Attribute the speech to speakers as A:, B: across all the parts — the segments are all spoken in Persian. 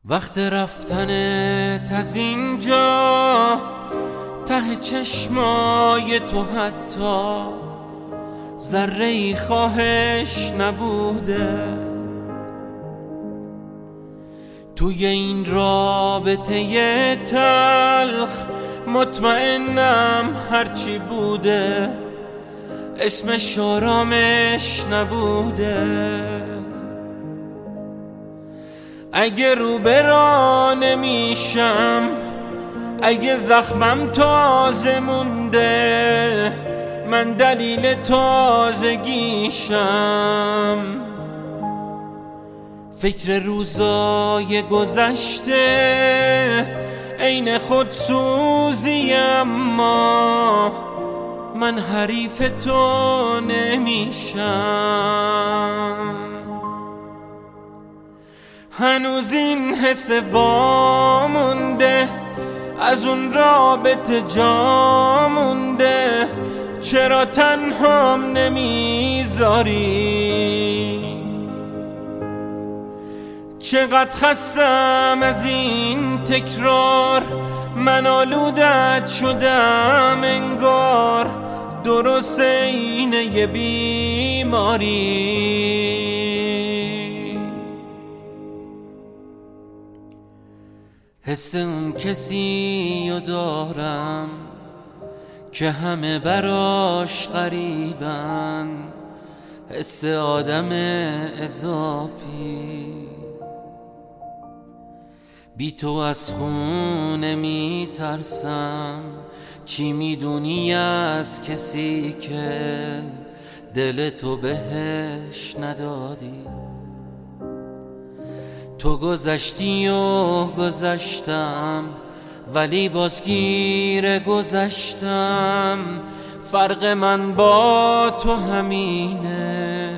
A: وقت رفتنت از اینجا ته چشمای تو حتی ذره‌ای خواهش نبوده. توی این رابطه تلخ مطمئنم هرچی بوده اسمش آرامش نبوده. اگه رو برا نمیشم، اگه زخمم تازه مونده، من دلیل تازگیشم. فکر روزای گذشته عین خودسوزی، اما من حریف تو نمیشم. هنوز این حس وامونده، از اون رابطه جا مونده. چرا تنهام نمیذاری؟ چقدر خستم از این تکرار، من آلودت شدم انگار. درست اینه یه بیماری. حس اون کسی رو دارم که همه براش غریبن، حس آدم اضافی. بی تو از خونه میترسم، چی میدونی از کسی که دل تو بهش ندادی؟ تو گذشتی و گذشتم، ولی بازگیر گذشتم. فرق من با تو همینه،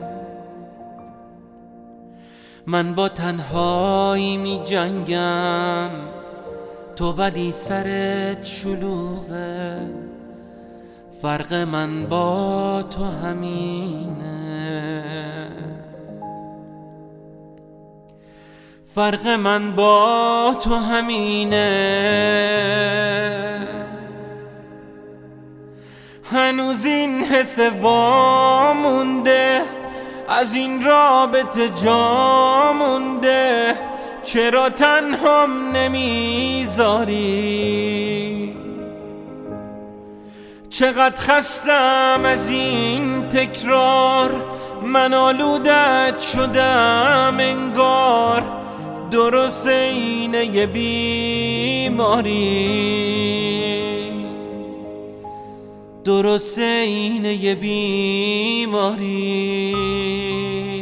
A: من با تنهایی می جنگم، تو ولی سرت شلوغه. فرق من با تو همینه، فرق من با تو همینه. هنوز این حس وامونده، از این رابطه جا مونده. چرا تنهام نمیذاری؟ چقدر خستم از این تکرار، من آلودت شدم انگار. درست اینه یه بیماری، درست اینه یه بیماری.